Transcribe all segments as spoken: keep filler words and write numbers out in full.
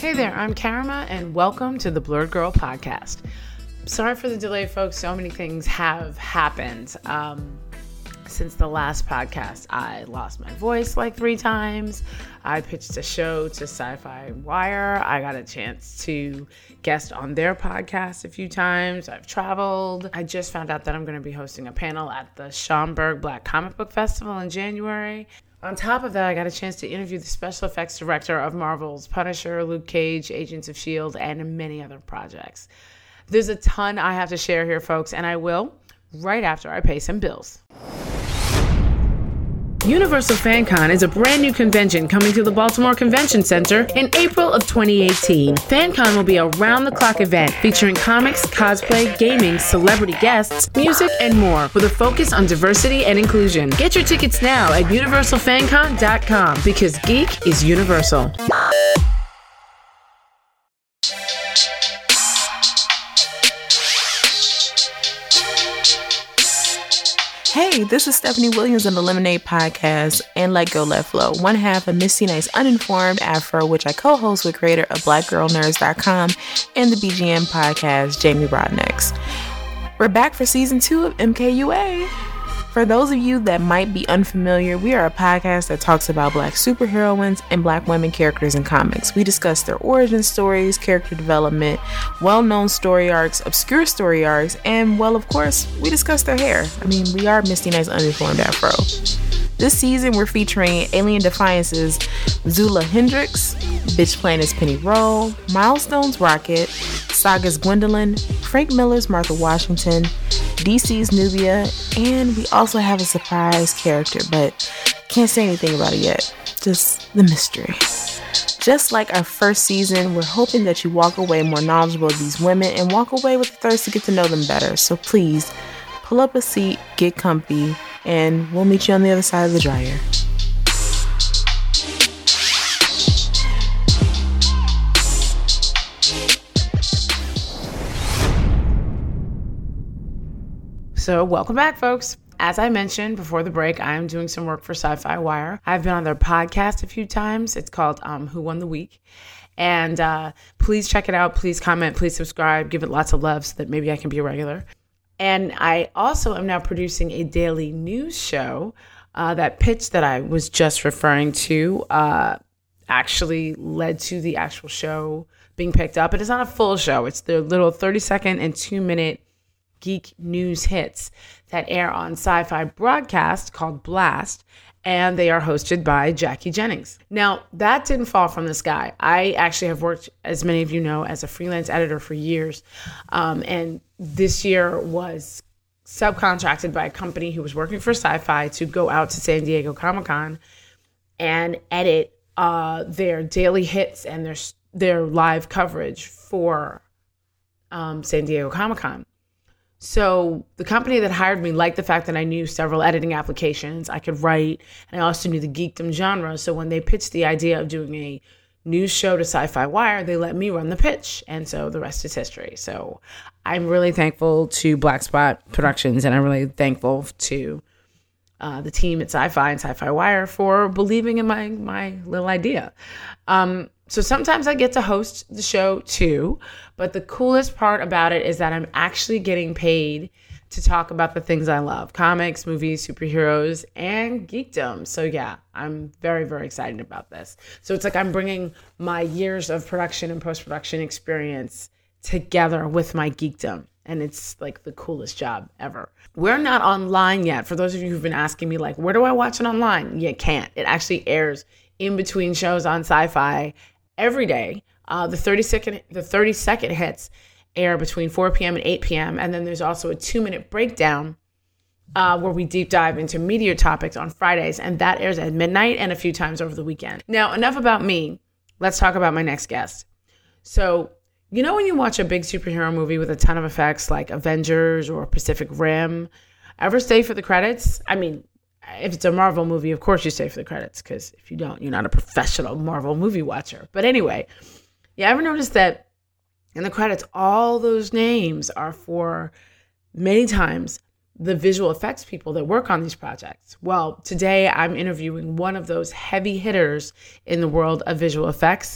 Hey there, I'm Karima, and welcome to the Blurred Girl Podcast. Sorry for the delay, folks. So many things have happened. Um, since the last podcast, I lost my voice like three times. I pitched a show to Sci-Fi Wire. I got a chance to guest on their podcast a few times. I've traveled. I just found out that I'm going to be hosting a panel at the Schaumburg Black Comic Book Festival in January. On top of that, I got a chance to interview the special effects director of Marvel's Punisher, Luke Cage, Agents of S H I E L D, and many other projects. There's a ton I have to share here, folks, and I will right after I pay some bills. Universal FanCon is a brand new convention coming to the Baltimore Convention Center in April of twenty eighteen. FanCon will be a round-the-clock event featuring comics, cosplay, gaming, celebrity guests, music, and more with a focus on diversity and inclusion. Get your tickets now at universal fan con dot com because geek is universal. Hey, this is Stephanie Williams on the Lemonade Podcast and Let Go Let Flow, one half of Misty Knight's Uninformed Afro, which I co-host with creator of black girl nerds dot com and the B G M podcast, Jamie Broadnex. We're back for season two of M K U A. For those of you that might be unfamiliar, we are a podcast that talks about black superheroines and black women characters in comics. We discuss their origin stories, character development, well-known story arcs, obscure story arcs, and, well, of course, we discuss their hair. I mean, we are Misty Knight's Uninformed Afro. This season, we're featuring Alien Defiance's Zula Hendricks, Bitch Planet's Penny Roll, Milestone's Rocket, Saga's Gwendolyn, Frank Miller's Martha Washington, D C's Nubia, and we also have a surprise character, but can't say anything about it yet. Just the mystery. Just like our first season, we're hoping that you walk away more knowledgeable of these women and walk away with the thirst to get to know them better. So please, pull up a seat, get comfy, and we'll meet you on the other side of the dryer. So welcome back, folks. As I mentioned before the break, I am doing some work for Sci-Fi Wire. I've been on their podcast a few times. It's called um, Who Won the Week? And uh, please check it out. Please comment. Please subscribe. Give it lots of love so that maybe I can be a regular. And I also am now producing a daily news show. Uh, that pitch that I was just referring to uh, actually led to the actual show being picked up. It is not a full show. It's the little thirty second and two minute geek news hits that air on Sci-Fi broadcast called Blast, and they are hosted by Jackie Jennings. Now, that didn't fall from the sky. I actually have worked, as many of you know, as a freelance editor for years, um, and this year was subcontracted by a company who was working for Sci-Fi to go out to San Diego Comic-Con and edit uh, their daily hits and their their live coverage for um, San Diego Comic-Con. So the company that hired me liked the fact that I knew several editing applications, I could write, and I also knew the geekdom genre. So when they pitched the idea of doing a news show to Sci-Fi Wire, they let me run the pitch. And so the rest is history. So I'm really thankful to Black Spot Productions, and I'm really thankful to uh, the team at Sci-Fi and Sci-Fi Wire for believing in my, my little idea. Um, So sometimes I get to host the show too, but the coolest part about it is that I'm actually getting paid to talk about the things I love: comics, movies, superheroes, and geekdom. So yeah, I'm very, very excited about this. So it's like I'm bringing my years of production and post-production experience together with my geekdom. And it's like the coolest job ever. We're not online yet. For those of you who've been asking me, like, where do I watch it online? You can't. It actually airs in between shows on Sci-Fi every day. Uh, the thirty second the thirty second hits air between four p.m. and eight p.m. And then there's also a two minute breakdown uh, where we deep dive into media topics on Fridays. And that airs at midnight and a few times over the weekend. Now, enough about me. Let's talk about my next guest. So, you know when you watch a big superhero movie with a ton of effects like Avengers or Pacific Rim, ever stay for the credits? I mean, if it's a Marvel movie, of course you stay for the credits, because if you don't, you're not a professional Marvel movie watcher. But anyway, you ever notice that in the credits, all those names are for, many times, the visual effects people that work on these projects? Well, today I'm interviewing one of those heavy hitters in the world of visual effects,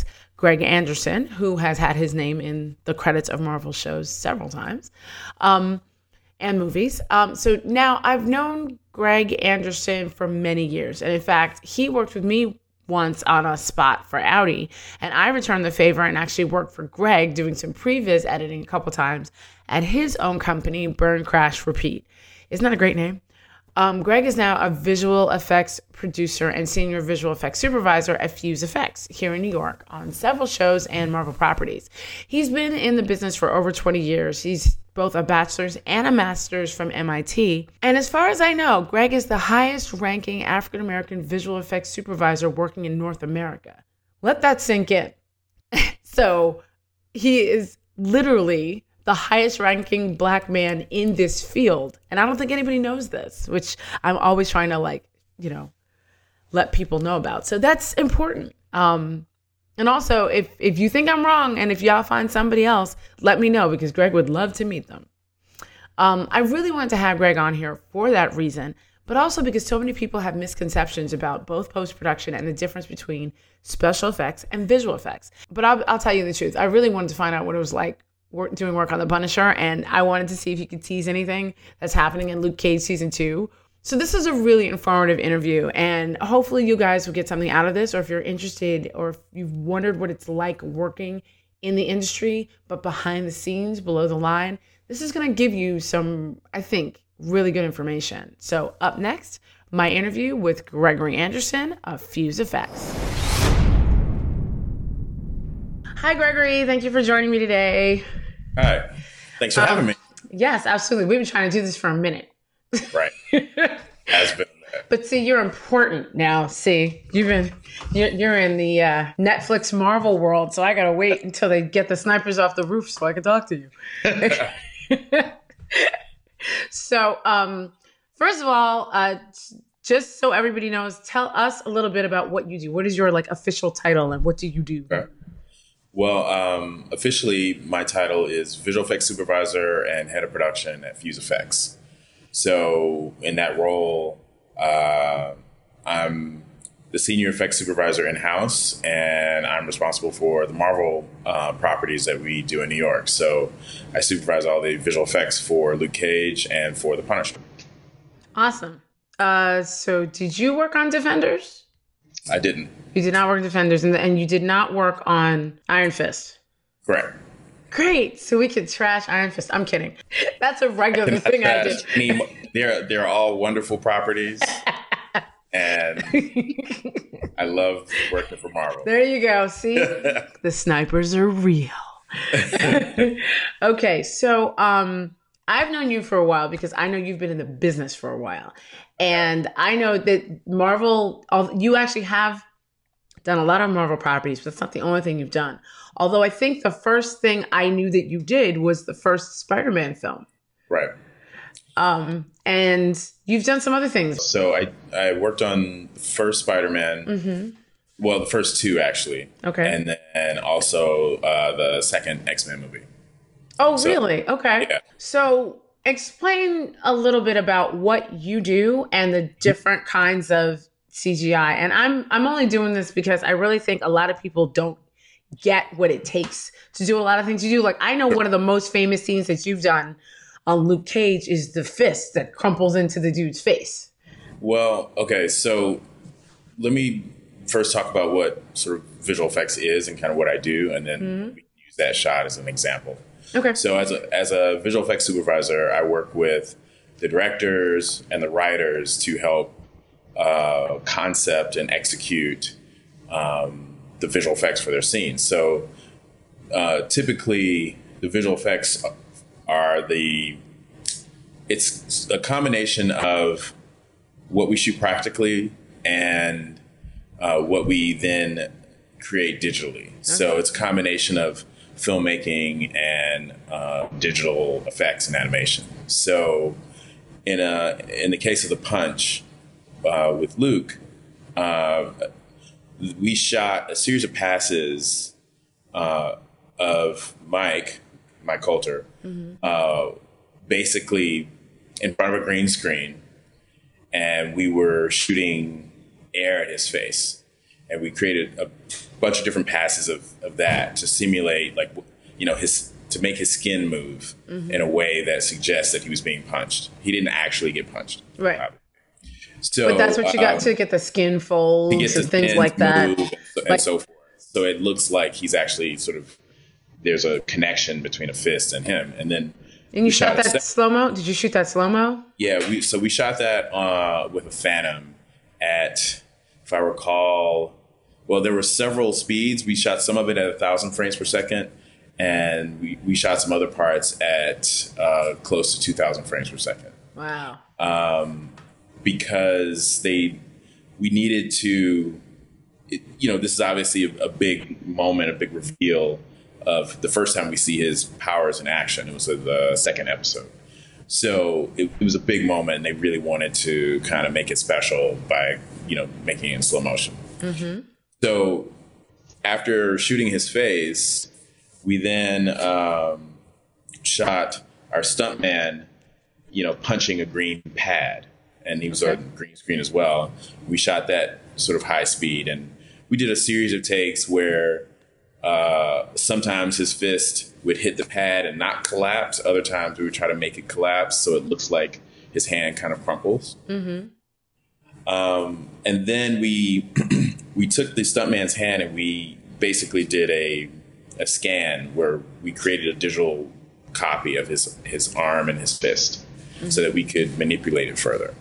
Greg Anderson, who has had his name in the credits of Marvel shows several times, um, and movies. Um, so now I've known Greg Anderson for many years. And in fact, he worked with me once on a spot for Audi, and I returned the favor and actually worked for Greg doing some previs editing a couple times at his own company, Burn Crash Repeat. Isn't that a great name? Um, Greg is now a visual effects producer and senior visual effects supervisor at Fuse Effects here in New York on several shows and Marvel properties. He's been in the business for over twenty years. He's both a bachelor's and a master's from M I T. And as far as I know, Greg is the highest ranking African-American visual effects supervisor working in North America. Let that sink in. So he is literally the highest ranking Black man in this field. And I don't think anybody knows this, which I'm always trying to like, you know, let people know about. So that's important. Um, and also, if, if you think I'm wrong and if y'all find somebody else, let me know because Greg would love to meet them. Um, I really wanted to have Greg on here for that reason, but also because so many people have misconceptions about both post-production and the difference between special effects and visual effects. But I'll, I'll tell you the truth. I really wanted to find out what it was like work, doing work on The Punisher, and I wanted to see if you could tease anything that's happening in Luke Cage season two. So this is a really informative interview, and hopefully you guys will get something out of this, or if you're interested or if you've wondered what it's like working in the industry, but behind the scenes, below the line, this is going to give you some, I think, really good information. So up next, my interview with Gregory Anderson of Fuse Effects. Hi, Gregory. Thank you for joining me today. Hi. Thanks for um, having me. Yes, absolutely. We've been trying to do this for a minute. Right. Has been. But see, you're important now. See, you've been, you're, you're in the uh, Netflix Marvel world, so I gotta wait until they get the snipers off the roof so I can talk to you. So, um, first of all, uh, just so everybody knows, tell us a little bit about what you do. What is your like official title, and what do you do? Okay. Well, um, officially, my title is Visual Effects Supervisor and Head of Production at Fuse Effects. So, in that role, uh, I'm the Senior Effects Supervisor in-house, and I'm responsible for the Marvel uh, properties that we do in New York. So, I supervise all the visual effects for Luke Cage and for The Punisher. Awesome. Uh, so, did you work on Defenders? I didn't. You did not work on Defenders, and, and you did not work on Iron Fist. Correct. Great. So we could trash Iron Fist. I'm kidding. That's a regular I thing I did. Any, they're, they're all wonderful properties. And I love working for Marvel. There you go. See? The snipers are real. Okay. So um, I've known you for a while because I know you've been in the business for a while. And I know that Marvel, you actually have done a lot of Marvel properties, but that's not the only thing you've done. Although I think the first thing I knew that you did was the first Spider-Man film. Right. Um, and you've done some other things. So I, I worked on the first Spider-Man. Mm-hmm. Well, the first two, actually. Okay. And then also uh, the second X-Men movie. Oh, so, really? Okay. Yeah. So explain a little bit about what you do and the different kinds of C G I. And I'm I'm only doing this because I really think a lot of people don't get what it takes to do a lot of things you do. Like, I know one of the most famous scenes that you've done on Luke Cage is the fist that crumples into the dude's face. Well, okay, so let me first talk about what sort of visual effects is and kind of what I do, and then mm-hmm. we can use that shot as an example. Okay. So as a, as a visual effects supervisor, I work with the directors and the writers to help uh, concept and execute um, the visual effects for their scenes. So uh, typically the visual effects are the, it's a combination of what we shoot practically and uh, what we then create digitally. Okay. So it's a combination of filmmaking and uh, digital effects and animation. So in a in the case of The Punch uh, with Luke, uh, we shot a series of passes uh, of Mike, Mike Coulter, mm-hmm. uh, basically in front of a green screen, and we were shooting air at his face. and we created a bunch of different passes of, of that to simulate, like, you know, his to make his skin move mm-hmm. in a way that suggests that he was being punched. He didn't actually get punched. Right. Uh, so, but that's what you got um, to get the skin folds and things like that. And so, like, and so forth. So it looks like he's actually sort of, there's a connection between a fist and him. And then And you shot, shot that slow-mo? Did you shoot that slow-mo? Yeah, we so we shot that uh, with a Phantom at, if I recall, well, there were several speeds. We shot some of it at one thousand frames per second, and we, we shot some other parts at uh, close to two thousand frames per second. Wow. Um, because they, we needed to, it, you know, this is obviously a, a big moment, a big reveal of the first time we see his powers in action. It was the second episode. So it, it was a big moment, and they really wanted to kind of make it special by, you know, making it in slow motion. Mm-hmm. So after shooting his face, we then um, shot our stuntman, you know, punching a green pad, and he was okay. on green screen as well. We shot that sort of high speed, and we did a series of takes where Uh, sometimes his fist would hit the pad and not collapse. Other times we would try to make it collapse so it looks like his hand kind of crumples. Mm-hmm. Um, and then we we took the stuntman's hand and we basically did a a scan where we created a digital copy of his his arm and his fist mm-hmm. so that we could manipulate it further.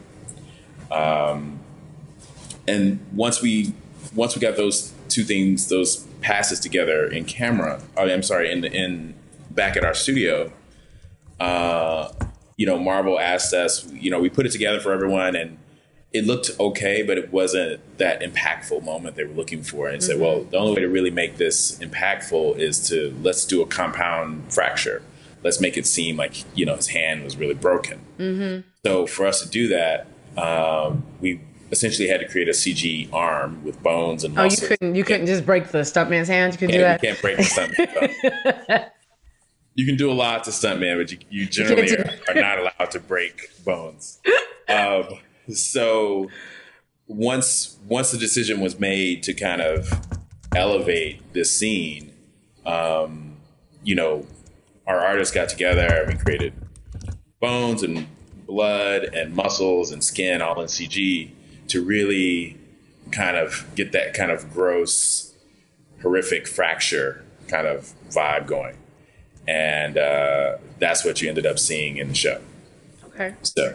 Um, and once we once we got those two things, those passes together in camera, oh, I'm sorry, in in back at our studio, uh, you know, Marvel asked us, you know, we put it together for everyone, and it looked okay, but it wasn't that impactful moment they were looking for. And mm-hmm. said, well, the only way to really make this impactful is to, let's do a compound fracture. Let's make it seem like, you know, his hand was really broken. Mm-hmm. So for us to do that, um, we essentially had to create a C G arm with bones and muscles. Oh, you couldn't you couldn't just break the stuntman's hand? You couldn't yeah, do that? You can't break the stuntman. You can do a lot to stuntman, but you, you generally you are, are not allowed to break bones. Um, so once once the decision was made to kind of elevate this scene, um, you know, our artists got together and we created bones and blood and muscles and skin all in C G to really kind of get that kind of gross, horrific fracture kind of vibe going. And uh, that's what you ended up seeing in the show. Okay. So.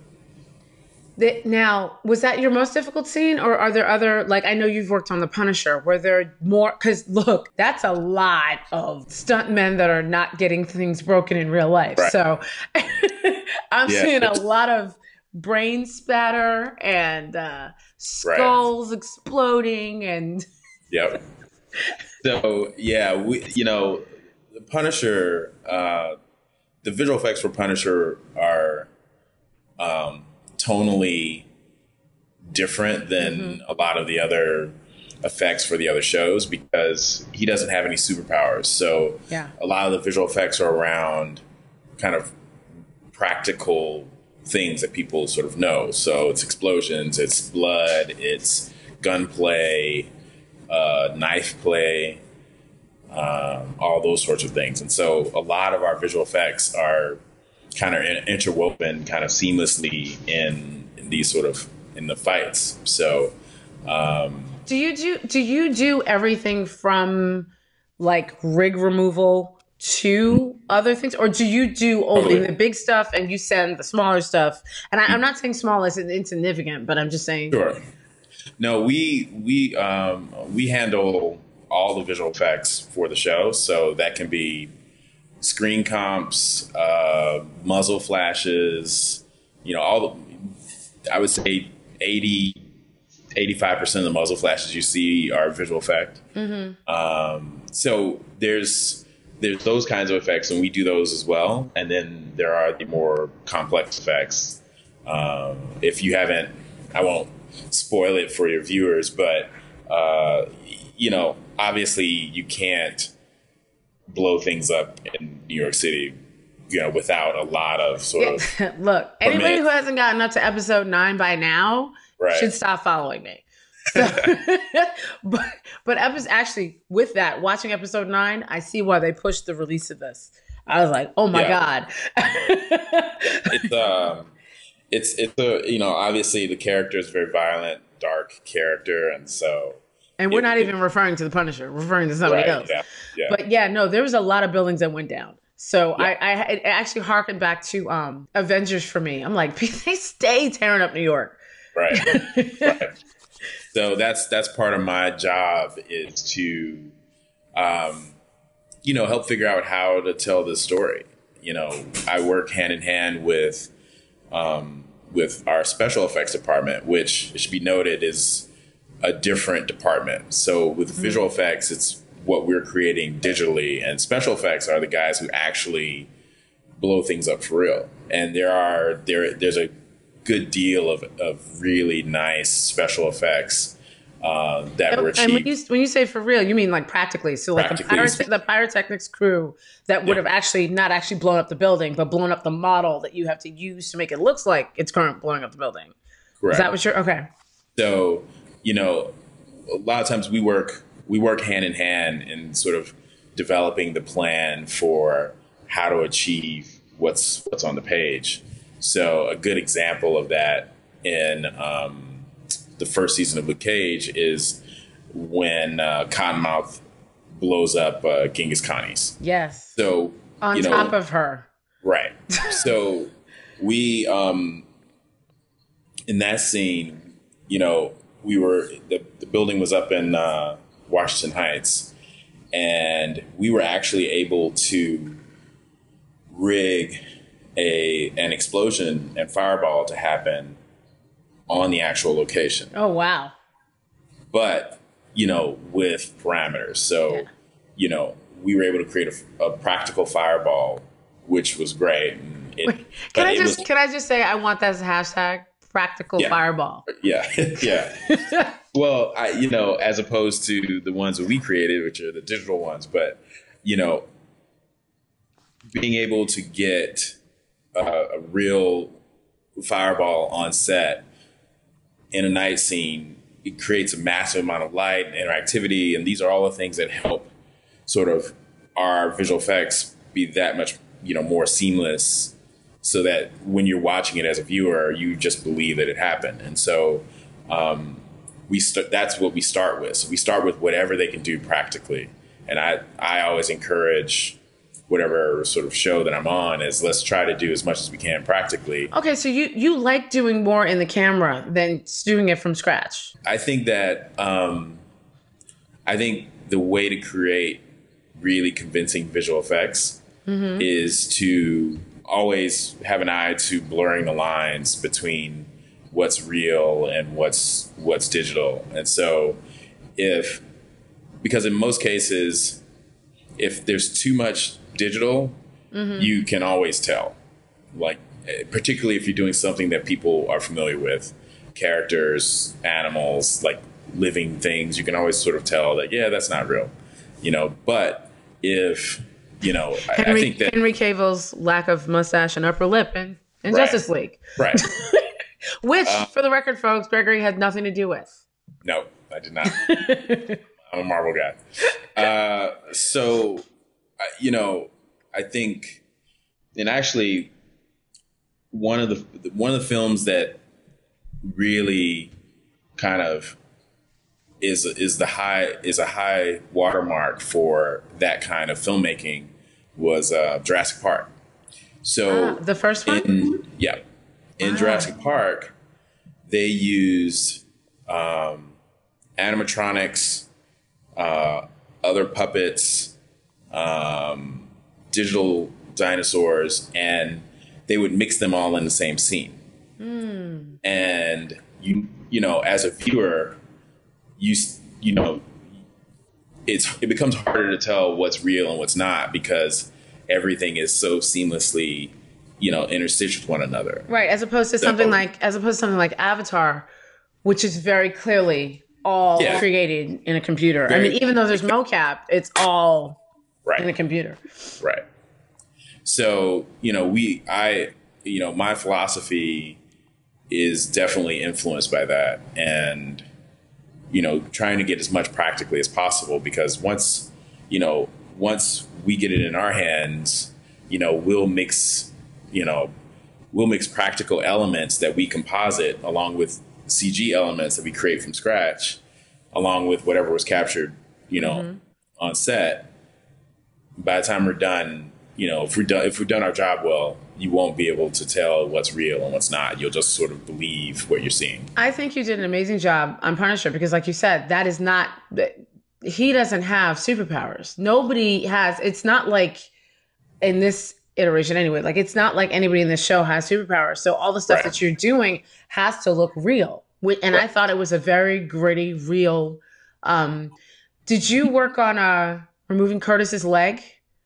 The, now, was that your most difficult scene, or are there other, like, I know you've worked on The Punisher, were there more, because look, that's a lot of stuntmen that are not getting things broken in real life. Right. So I'm yeah. seeing a lot of brain spatter and uh, skulls right. exploding and. Yep. So, yeah, we, you know, The Punisher, uh, the visual effects for Punisher are um, tonally different than mm-hmm. a lot of the other effects for the other shows because he doesn't have any superpowers. So yeah. a lot of the visual effects are around kind of practical things that people sort of know. So it's explosions, it's blood, it's gunplay, uh, knife play, um, all those sorts of things. And so a lot of our visual effects are kind of interwoven kind of seamlessly in, in these sort of, in the fights. So, um, do you do, do you do everything from like rig removal to other things, or do you do only the big stuff and you send the smaller stuff? And I, I'm not saying small is insignificant, but I'm just saying. Sure. No, we, we, um, we handle all the visual effects for the show. So that can be screen comps, uh, muzzle flashes, you know, all the, I would say eighty, eighty-five percent of the muzzle flashes you see are visual effect. Mm-hmm. Um, so there's, there's those kinds of effects, and we do those as well. And then there are the more complex effects. Um, if you haven't, I won't spoil it for your viewers, but, uh, you know, obviously you can't blow things up in New York City, you know, without a lot of sort yeah. of. Look, anybody who hasn't gotten up to episode nine by now right. should stop following me. So, but but episode, actually, with that, watching episode nine, I see why they pushed the release of this. I was like, oh my Yeah. God. It's um, it's it's a you know obviously the character is a very violent, dark character, and so And we're it- not it- even referring to the Punisher, we're referring to somebody right, else. yeah, yeah, But yeah, no, there was a lot of buildings that went down. So Yeah. I, I it actually harkened back to um Avengers for me. I'm like, they stay tearing up New York. right, right. So that's that's part of my job is to, um, you know, help figure out how to tell this story. You know, I work hand in hand with um, with our special effects department, which it should be noted is a different department. So with Mm-hmm. visual effects, it's what we're creating digitally, and special effects are the guys who actually blow things up for real. And there are there there's a good deal of, of really nice special effects uh, that were And when achieved. you when you say for real, you mean like practically. So like the, Practically. pyrote- the pyrotechnics crew that would Yeah. have actually not actually blown up the building, but blown up the model that you have to use to make it look like it's current blowing up the building. Correct. Is that what you're okay? So, you know, a lot of times we work we work hand in hand in sort of developing the plan for how to achieve what's what's on the page. So a good example of that in um, the first season of Luke Cage is when uh, Cottonmouth blows up uh, Genghis Khanis. Yes. So On you know, top of her. right. So we um in that scene, you know, we were the, the building was up in uh, Washington Heights, and we were actually able to rig a an explosion and fireball to happen on the actual location, Oh wow. but you know, with parameters. So, Yeah. you know, we were able to create a, a practical fireball, which was great. And it, Can but I it just was- can I just say I want that as a hashtag practical Yeah. fireball. Yeah, yeah. Well, I, you know, as opposed to the ones that we created, which are the digital ones, but you know, being able to get uh, a real fireball on set in a night scene, it creates a massive amount of light and interactivity, and these are all the things that help sort of our visual effects be that much, you know, more seamless, so that when you're watching it as a viewer, you just believe that it happened. And so um, we st- that's what we start with. So we start with whatever they can do practically. And I, I always encourage whatever sort of show that I'm on is let's try to do as much as we can practically. Okay, so you you like doing more in the camera than doing it from scratch. I think that um, I think the way to create really convincing visual effects Mm-hmm. is to always have an eye to blurring the lines between what's real and what's what's digital. And so if because in most cases if there's too much digital, Mm-hmm. you can always tell. Like eh, particularly if you're doing something that people are familiar with, characters, animals, like living things, you can always sort of tell that yeah, that's not real. You know, but if you know, I, I Henry, think that Henry Cavill's lack of mustache and upper lip in, in Right. Justice League, right. which, for the record, folks, Gregory had nothing to do with. No, I did not. I'm a Marvel guy. Uh, so, I- you know, I think, and actually, one of the one of the films that really kind of is is the high is a high watermark for that kind of filmmaking was uh, Jurassic Park. So Ah, the first one? in yeah, in Jurassic Park, they used um, animatronics, uh, other puppets, um, digital dinosaurs, and they would mix them all in the same scene. And you you know, as a viewer, you s- you know, it's it becomes harder to tell what's real and what's not because everything is so seamlessly, you know, interstitched with one another. Right, as opposed to something like as opposed to something like Avatar, which is very clearly all Yeah. created in a computer. I Very- mean, even though there's mocap, it's all Right. in a computer. Right. So, you know, we, I, you know, my philosophy is definitely influenced by that. And, you know, trying to get as much practically as possible, because once, you know, once we get it in our hands, you know, we'll mix, you know, we'll mix practical elements that we composite along with C G elements that we create from scratch, along with whatever was captured, you know, mm-hmm. on set. By the time we're done, you know, if we're done, if we've done our job well, you won't be able to tell what's real and what's not. You'll just sort of believe what you're seeing. I think you did an amazing job on Punisher, because like you said, that is not, he doesn't have superpowers. Nobody has, it's not like in this iteration anyway, like it's not like anybody in this show has superpowers. So all the stuff right. that you're doing has to look real. And right. I thought it was a very gritty, real, um, did you work on uh, removing Curtis's leg?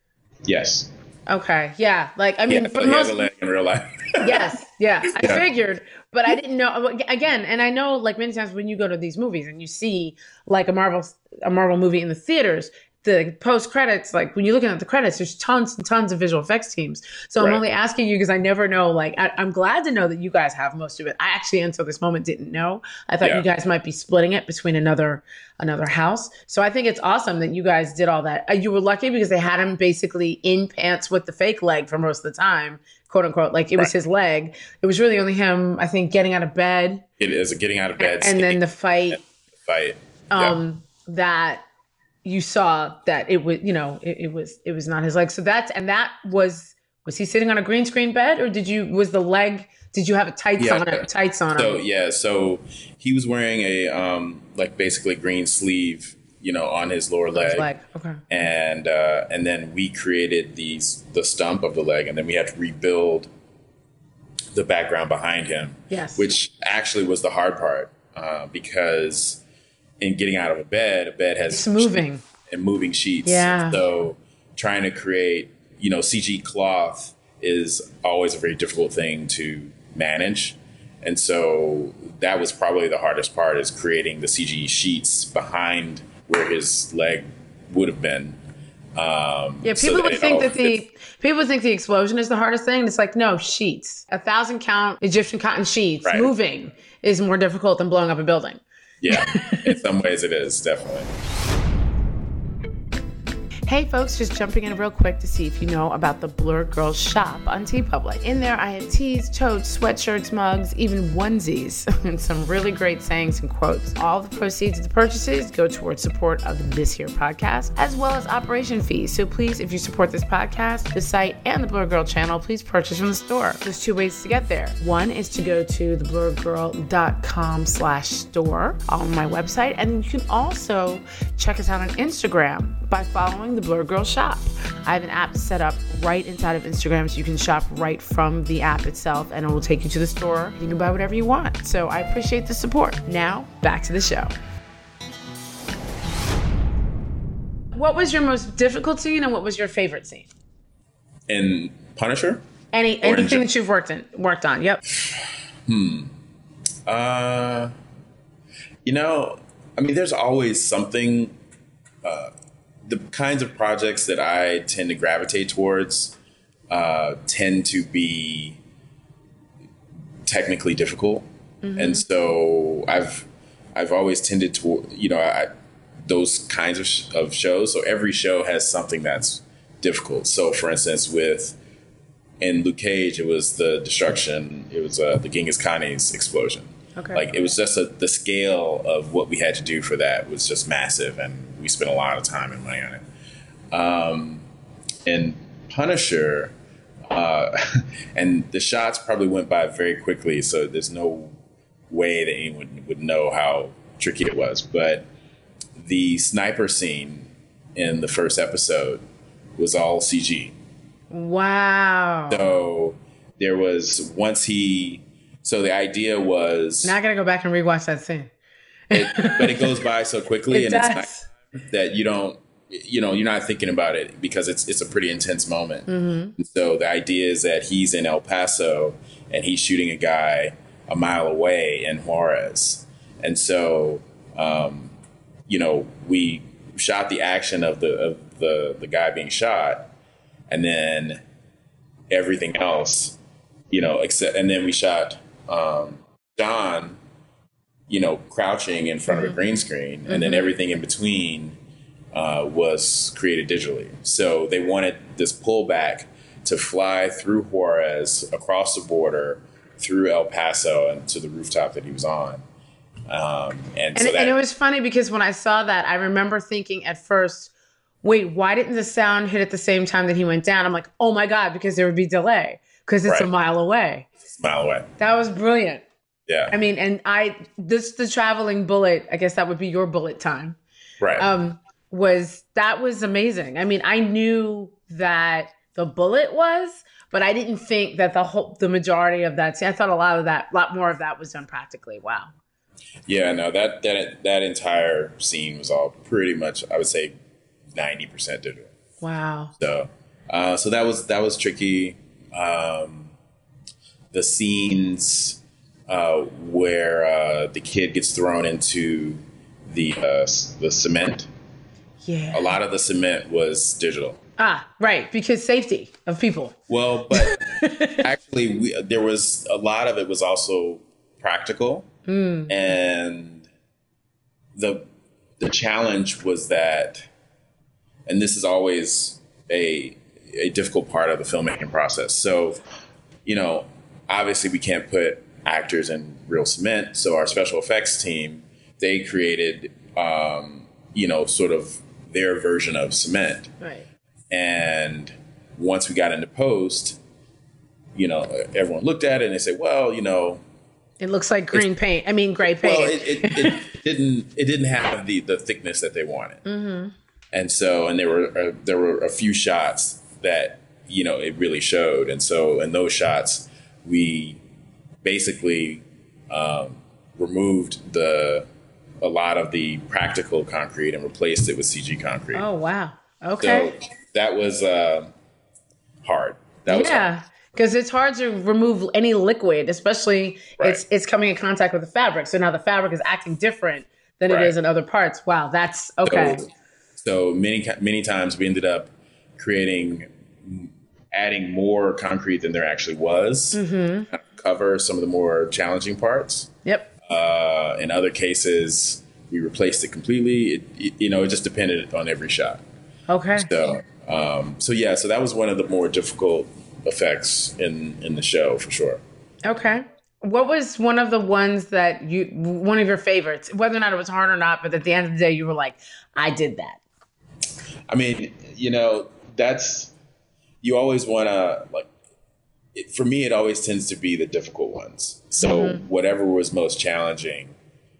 Yes. Okay. Yeah. Like, I mean, yeah, for he most, has a leg in real life. yes. Yeah. I yeah. figured, but I didn't know. Again, and I know, like, many times when you go to these movies and you see like a Marvel, a Marvel movie in the theaters, the post credits, like when you're looking at the credits, there's tons and tons of visual effects teams. So right. I'm only asking you because I never know. Like, I, I'm glad to know that you guys have most of it. I actually, until this moment, didn't know. I thought yeah. you guys might be splitting it between another another house. So I think it's awesome that you guys did all that. Uh, you were lucky because they had him basically in pants with the fake leg for most of the time, quote unquote. Like it was right. his leg. It was really only him, I think, getting out of bed. It is getting out of bed, and, and then the fight. The fight. Um, yeah. That. You saw that it was, you know, it, it was, it was not his leg. So that's, and that was, was he sitting on a green screen bed, or did you, was the leg, did you have a tights yeah. on it, tights on so, him? Yeah. So he was wearing a, um, like basically green sleeve, you know, on his lower leg. His leg. Okay. And, uh, and then we created these, the stump of the leg, and then we had to rebuild the background behind him. Yes. Which actually was the hard part, uh, because in getting out of a bed, a bed has it's moving and moving sheets. Yeah. So trying to create, you know, C G cloth is always a very difficult thing to manage. And so that was probably the hardest part, is creating the C G sheets behind where his leg would have been. Um, yeah, people so would think that the fits. people would think the explosion is the hardest thing. It's like, no, sheets. A thousand count Egyptian cotton sheets right. moving is more difficult than blowing up a building. Yeah, in some ways it is, definitely. Hey folks, just jumping in real quick to see if you know about the Blurred Girls shop on TeePublic. In there I had tees, totes, sweatshirts, mugs, even onesies, and some really great sayings and quotes. All the proceeds of the purchases go towards support of this here podcast, as well as operation fees. So please, if you support this podcast, the site, and the Blurred Girl channel, please purchase from the store. There's two ways to get there. One is to go to theblurredgirl.com slash store on my website, and you can also check us out on Instagram by following the Blurred Girl shop. I have an app set up right inside of Instagram, so you can shop right from the app itself, and it will take you to the store. You can buy whatever you want. So I appreciate the support. Now, back to the show. What was your most difficult scene, and what was your favorite scene? In Punisher? Any anything that you've worked in worked on? Yep. Hmm. Uh. You know, I mean, there's always something. Uh, the kinds of projects that I tend to gravitate towards uh, tend to be technically difficult, mm-hmm. and so I've I've always tended to, you know, I, those kinds of, sh- of shows. So every show has something that's difficult. So, for instance, with in Luke Cage, it was the destruction. It was uh, the Genghis Khan's explosion. Okay. Like it was just a, the scale of what we had to do for that was just massive, and we spent a lot of time and money on it. Um, and Punisher, uh, and the shots probably went by very quickly, so there's no way that anyone would know how tricky it was. But the sniper scene in the first episode was all C G. Wow. So there was, once he... So the idea was... Now I got to go back and rewatch that scene. it, but it goes by so quickly, it and does. it's nice that you don't, you know, you're not thinking about it because it's it's a pretty intense moment. Mm-hmm. And so the idea is that he's in El Paso and he's shooting a guy a mile away in Juarez. And so, um, you know, we shot the action of the of the, the guy being shot, and then everything else, you know, except, and then we shot um, John you know, crouching in front mm-hmm. of a green screen, and mm-hmm. then everything in between uh, was created digitally. So they wanted this pullback to fly through Juarez, across the border, through El Paso, and to the rooftop that he was on. Um, and, and, so that, and it was funny because when I saw that, I remember thinking at first, wait, why didn't the sound hit at the same time that he went down? I'm like, oh my God, because there would be delay because it's right. a mile away. It's a mile away. That was brilliant. Yeah. I mean, and I, this, the traveling bullet, I guess that would be your bullet time. Right. Um, was, that was amazing. I mean, I knew that the bullet was, but I didn't think that the whole, the majority of that, see, I thought a lot of that, a lot more of that was done practically. Wow. Yeah, no, that, that, that entire scene was all pretty much, I would say ninety percent digital. Wow. So, uh, so that was, that was tricky. Um, the scenes, uh, where, uh, the kid gets thrown into the, uh, the cement. Yeah. A lot of the cement was digital. Ah, right. Because safety of people. Well, but actually we, there was a lot of it was also practical. Mm. And the the challenge was that, and this is always a a difficult part of the filmmaking process. So, you know, obviously we can't put actors in real cement. So our special effects team, they created, um, you know, sort of their version of cement. Right. And once we got into post, you know, everyone looked at it and they said, well, you know, it looks like green paint. I mean, gray paint. Well, it, it, it didn't. It didn't have the, the thickness that they wanted, mm-hmm. and so and there were uh, there were a few shots that you know it really showed, and so in those shots we basically um, removed the a lot of the practical concrete and replaced it with C G concrete. Oh wow! Okay, so that was uh, hard. That was yeah. hard. Because it's hard to remove any liquid, especially right. it's it's coming in contact with the fabric. So now the fabric is acting different than right. it is in other parts. Wow, that's okay. So, so many many times we ended up creating, adding more concrete than there actually was, mm-hmm. to cover some of the more challenging parts. Yep. Uh, in other cases, we replaced it completely. It, it, you know, it just depended on every shot. Okay. So, um, so yeah, so that was one of the more difficult effects in in the show for sure. Okay. What was one of the ones that you, one of your favorites, whether or not it was hard or not, but at the end of the day, you were like, I did that? I mean, you know, that's, you always want to, like, it, for me, it always tends to be the difficult ones. So mm-hmm. whatever was most challenging,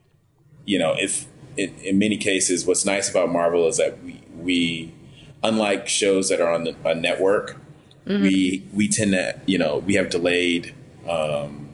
you know, if in, in many cases, what's nice about Marvel is that we, we unlike shows that are on the, a network, mm-hmm. we we tend to, you know, we have delayed, um,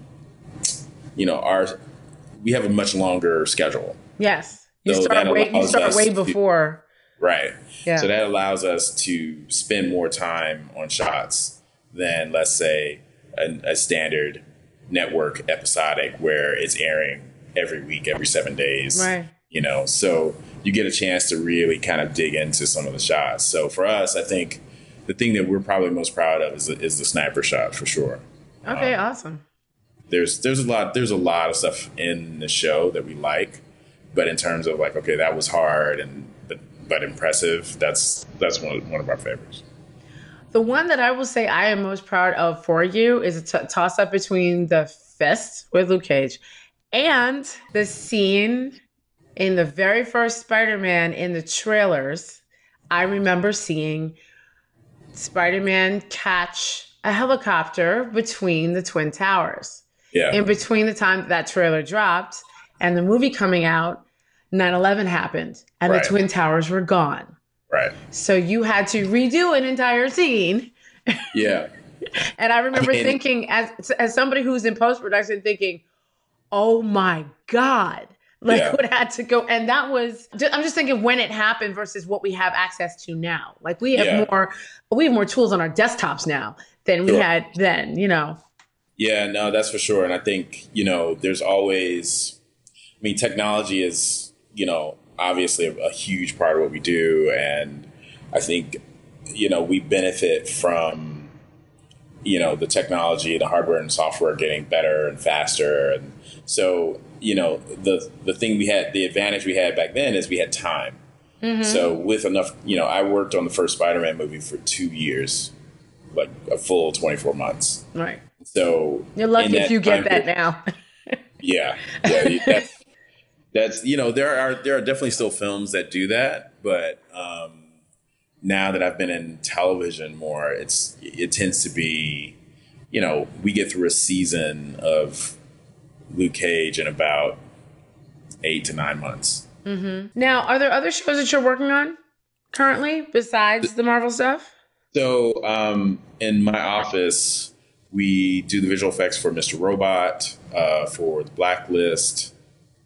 you know, our, we have a much longer schedule. Yes. You so start way, you start way before. To, right. Yeah. So that allows us to spend more time on shots than, let's say, a, a standard network episodic where it's airing every week, every seven days. Right. You know, so you get a chance to really kind of dig into some of the shots. So for us, I think the thing that we're probably most proud of is the, is the sniper shot for sure. Okay, um, awesome. There's there's a lot there's a lot of stuff in the show that we like, but in terms of like, okay, that was hard and but, but impressive. That's that's one of, one of our favorites. The one that I will say I am most proud of for you is a t- toss up between the fist with Luke Cage and the scene in the very first Spider-Man in the trailers. I remember seeing Spider-Man catch a helicopter between the Twin Towers. Yeah. In between the time that, that trailer dropped and the movie coming out, nine eleven happened and right. the Twin Towers were gone. Right. So you had to redo an entire scene. Yeah. And I remember I mean, thinking, as as somebody who's in post-production, thinking, oh my God. Like yeah. what had to go. And that was, I'm just thinking when it happened versus what we have access to now. Like we have yeah. more, we have more tools on our desktops now than we sure. had then, you know? Yeah, no, that's for sure. And I think, you know, there's always, I mean, technology is, you know, obviously a, a huge part of what we do. And I think, you know, we benefit from, you know, the technology, the hardware and software getting better and faster. And so, you know, the the thing we had, the advantage we had back then is we had time. Mm-hmm. So with enough, you know, I worked on the first Spider-Man movie for two years, like a full twenty-four months. Right. So you're lucky if you get that period, now. yeah, yeah, that's that's you know there are there are definitely still films that do that, but um, now that I've been in television more, it's it tends to be, you know, we get through a season of Luke Cage in about eight to nine months. Mm-hmm. Now, are there other shows that you're working on currently besides the Marvel stuff? So um, in my office, we do the visual effects for Mister Robot, uh, for The Blacklist,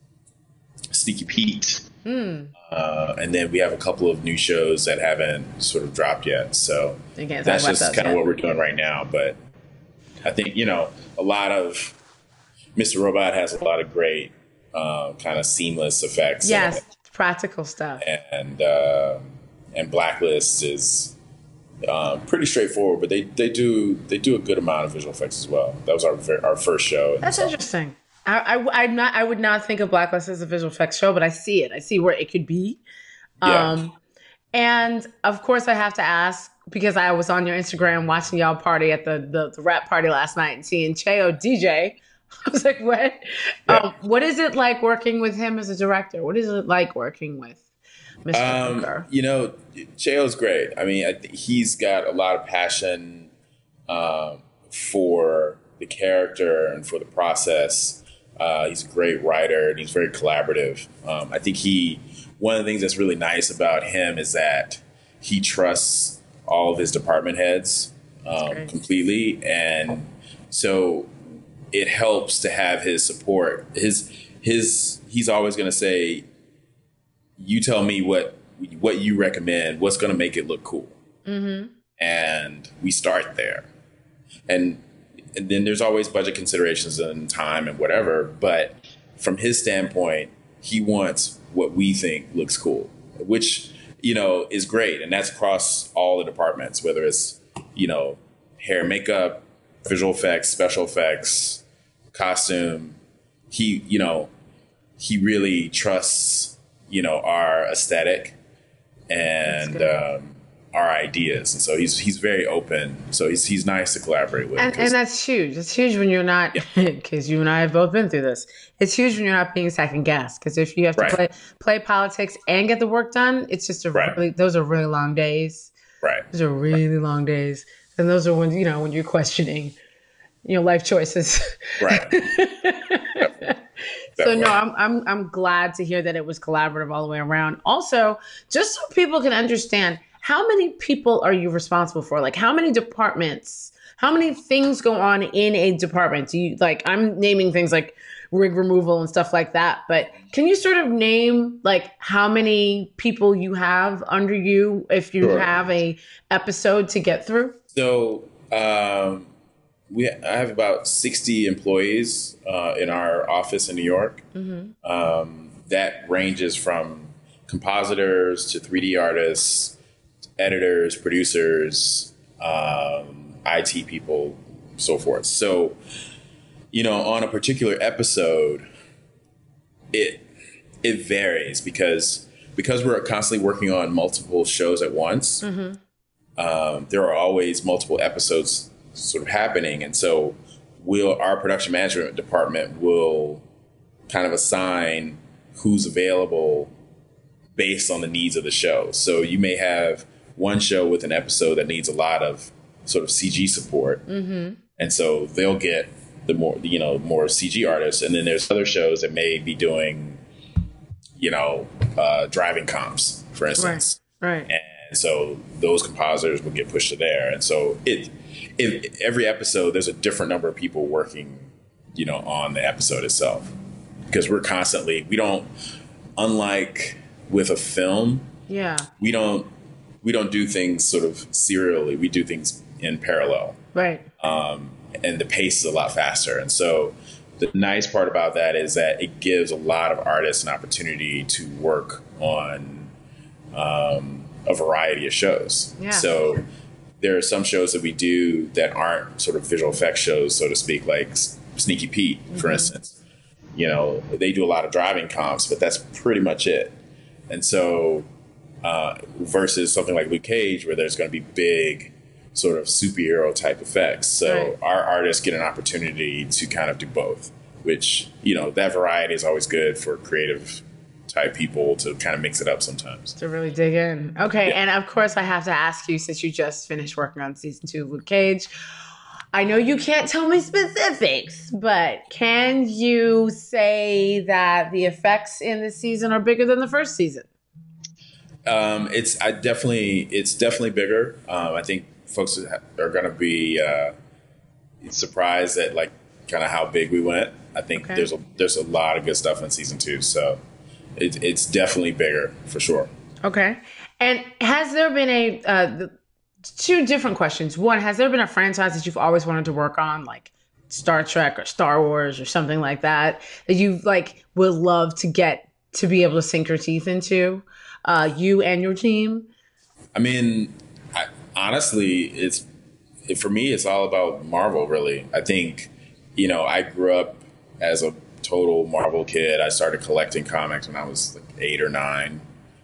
Sneaky Pete. Mm. Uh, and then we have a couple of new shows that haven't sort of dropped yet. So that's just kind of what we're doing right now. But I think, you know, a lot of Mister Robot has a lot of great uh, kind of seamless effects. Yes, practical stuff. And uh, and Blacklist is uh, pretty straightforward, but they, they do they do a good amount of visual effects as well. That was our our first show. That's so. interesting. I, I, I'm not, I would not think of Blacklist as a visual effects show, but I see it. I see where it could be. Yeah. Um, and of course, I have to ask, because I was on your Instagram watching y'all party at the, the, the rap party last night and seeing Cheo D J. I was like, what? Yeah. Um, what is it like working with him as a director? What is it like working with Mister Um, Booker? you know, Cheo's great. I mean, I th- he's got a lot of passion um, for the character and for the process. Uh, he's a great writer and he's very collaborative. Um, I think he, one of the things that's really nice about him is that he trusts all of his department heads um, completely. And so it helps to have his support. His, his, he's always going to say, you tell me what, what you recommend, what's going to make it look cool. Mm-hmm. And we start there. And, And then there's always budget considerations and time and whatever. But from his standpoint, he wants what we think looks cool, which, you know, is great. And that's across all the departments, whether it's, you know, hair, makeup, visual effects, special effects, costume. He, you know, he really trusts, you know, our aesthetic and um, our ideas, and so he's he's very open. So he's he's nice to collaborate with, and, and that's huge. It's huge when you're not, because yeah. you and I have both been through this. It's huge when you're not being second guessed. Because if you have to right. play play politics and get the work done, it's just a right. really those are really long days. Right, those are really right. long days, and those are when you know when you're questioning, you know, life choices. Right. So no, I'm I'm I'm glad to hear that it was collaborative all the way around. Also, just so people can understand. How many people are you responsible for? Like, how many departments, how many things go on in a department? Do you, like, I'm naming things like rig removal and stuff like that, but can you sort of name, like, how many people you have under you if you sure. have a episode to get through? So, um, we I have about sixty employees uh, in our office in New York. Mm-hmm. Um, that ranges from compositors to three D artists, editors, producers, um, I T people, so forth. So, you know, on a particular episode, it it varies because because we're constantly working on multiple shows at once. Mm-hmm. Um, there are always multiple episodes sort of happening, and so we'll our production management department will kind of assign who's available based on the needs of the show. So you may have one show with an episode that needs a lot of sort of C G support. Mm-hmm. And so they'll get the more, you know, more C G artists. And then there's other shows that may be doing, you know, uh, driving comps, for instance. Right. Right. And so those compositors will get pushed to there. And so it, it, every episode, there's a different number of people working, you know, on the episode itself. Because we're constantly, we don't, unlike with a film, yeah, we don't, we don't do things sort of serially. We do things in parallel. Right. Um, and the pace is a lot faster. And so the nice part about that is that it gives a lot of artists an opportunity to work on um, a variety of shows. Yeah. So there are some shows that we do that aren't sort of visual effects shows, so to speak, like Sneaky Pete, for mm-hmm. instance. You know, they do a lot of driving comps, but that's pretty much it. And so, uh, versus something like Luke Cage, where there's going to be big sort of superhero type effects. So Right. our artists get an opportunity to kind of do both, which, you know, that variety is always good for creative type people to kind of mix it up sometimes. To really dig in. Okay, Yeah. and of course I have to ask you, since you just finished working on season two of Luke Cage, I know you can't tell me specifics, but can you say that the effects in this season are bigger than the first season? Um, it's I definitely it's definitely bigger. Um, I think folks are going to be uh, surprised at like kind of how big we went. I think Okay. there's a there's a lot of good stuff in season two, so it, it's definitely bigger for sure. Okay. And has there been a uh, the, two different questions? One, has there been a franchise that you've always wanted to work on, like Star Trek or Star Wars or something like that, that you like would love to get to be able to sink your teeth into, uh, you and your team? I mean, I, honestly, it's it, for me, it's all about Marvel. Really, I think you know I grew up as a total Marvel kid. I started collecting comics when I was like eight or nine,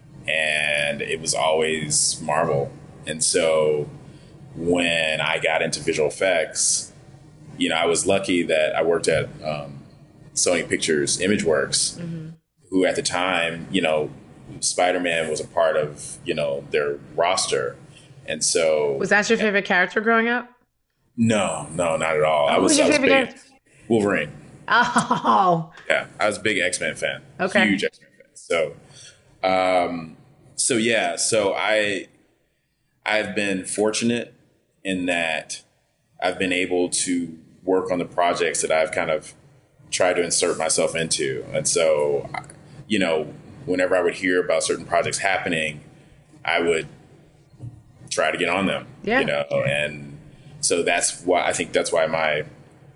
and it was always Marvel. And so when I got into visual effects, you know, I was lucky that I worked at um, Sony Pictures ImageWorks, mm-hmm. who at the time, you know, Spider-Man was a part of, you know, their roster. And so... Was that your favorite character growing up? No, no, not at all. I Who was, was your I was favorite big, character? Wolverine. Oh, Yeah, I was a big X-Men fan. Okay. Huge X-Men fan. So, um, so yeah, so I... I've been fortunate in that I've been able to work on the projects that I've kind of tried to insert myself into. And so, you know, whenever I would hear about certain projects happening, I would try to get on them, Yeah. you know, and so that's why I think that's why my,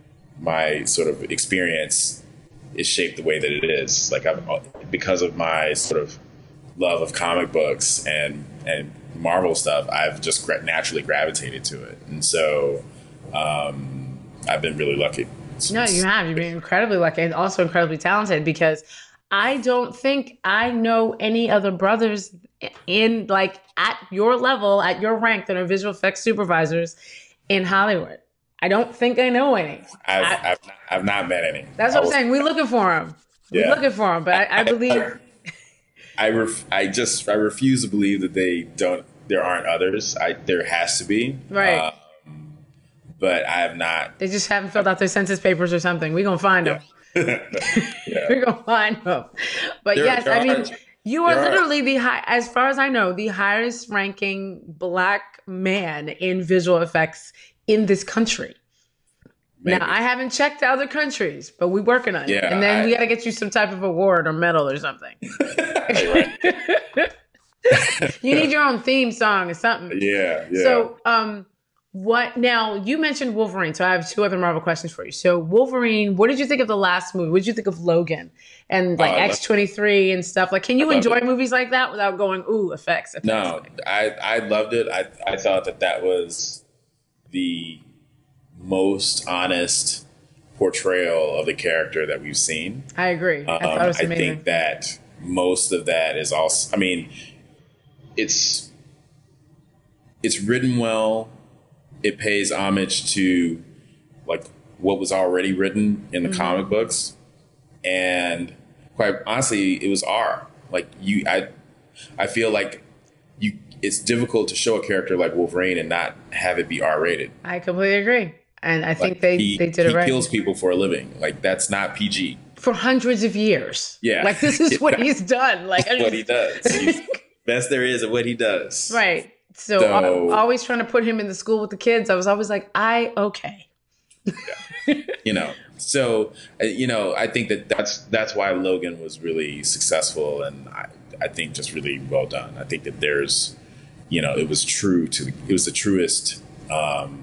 my sort of experience is shaped the way that it is. Like I've, because of my sort of love of comic books and, and, Marvel stuff, I've just gra- naturally gravitated to it. And so um, I've been really lucky. It's, no, you have. You've been incredibly lucky and also incredibly talented, because I don't think I know any other brothers in like at your level, at your rank, that are visual effects supervisors in Hollywood. I don't think I know any. I've, I, I've, not, I've not met any. That's what I'm saying. We're looking for them. We're Yeah. looking for them, but I, I believe... I ref, I just I refuse to believe that they don't. There aren't others. I there has to be. Right. Um, but I have not. They just haven't filled out their census papers or something. We're going to find them. Yeah. We're going to find them. But There- yes, there I mean, are- you are there are- literally the high, as far as I know, the highest ranking black man in visual effects in this country. Maybe. Now, I haven't checked other countries, but we're working on it. Yeah, And then I- we got to get you some type of award or medal or something. Right. You need your own theme song or something. Yeah. Yeah. So, um, what now? You mentioned Wolverine, so I have two other Marvel questions for you. So, Wolverine, what did you think of the last movie? What did you think of Logan and like Oh, I X twenty-three and stuff? Like, can you I loved enjoy it. movies like that without going, ooh, effects? effects No, I, I loved it. I, I thought that that was the most honest portrayal of the character that we've seen. I agree. I Um, thought it was I amazing. think that most of that is also, I mean, it's, it's written well. It pays homage to like what was already written in the Mm-hmm. comic books. And quite honestly, it was R. Like you, I, I feel like you, it's difficult to show a character like Wolverine and not have it be R rated. I completely agree. And I think Like, they, he, they did he it right. kills people for a living. Like that's not P G. For hundreds of years. Yeah. Like, this is what Yeah. he's done. Like, I What just- he does. He's best there is at what he does. Right. So, So- I'm always trying to put him in the school with the kids. I was always like, I, okay. You know, so uh, you know, I think that that's that's why Logan was really successful, and I, I think just really well done. I think that there's, you know, it was true to it was the truest um,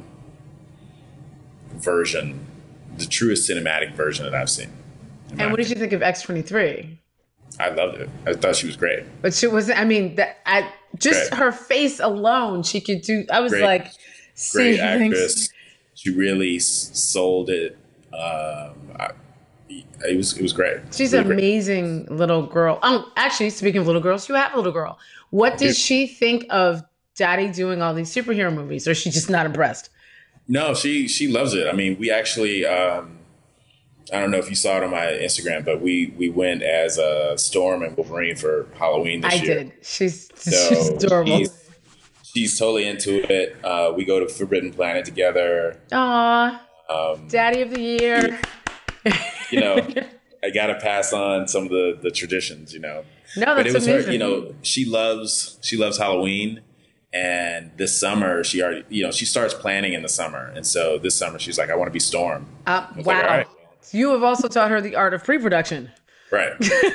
version, the truest cinematic version that I've seen. And what did you think of X twenty-three? I loved it. I thought she was great. But she was, I mean, that I just Great. her face alone, she could do. I was Great. like, Great seeing things. actress. She really s- sold it. Um, I, it was it was great. She's really an amazing great. little girl. Oh, actually, speaking of little girls, you have a little girl. What does she think of Daddy doing all these superhero movies, or is she just not impressed? No, she she loves it. I mean, we actually. Um, I don't know if you saw it on my Instagram, but we we went as uh, Storm and Wolverine for Halloween this I year. I did. She's, so she's adorable. She's, she's totally into it. Uh, we go to Forbidden Planet together. Aw, um, Daddy of the Year. You know, I got to pass on some of the, the traditions, you know. No, that's but it was amazing. her, you know, she loves she loves Halloween. And this summer, she already, you know, she starts planning in the summer. And so this summer, she's like, I want to be Storm. Uh, wow. Like, all right. You have also taught her the art of pre-production. Right.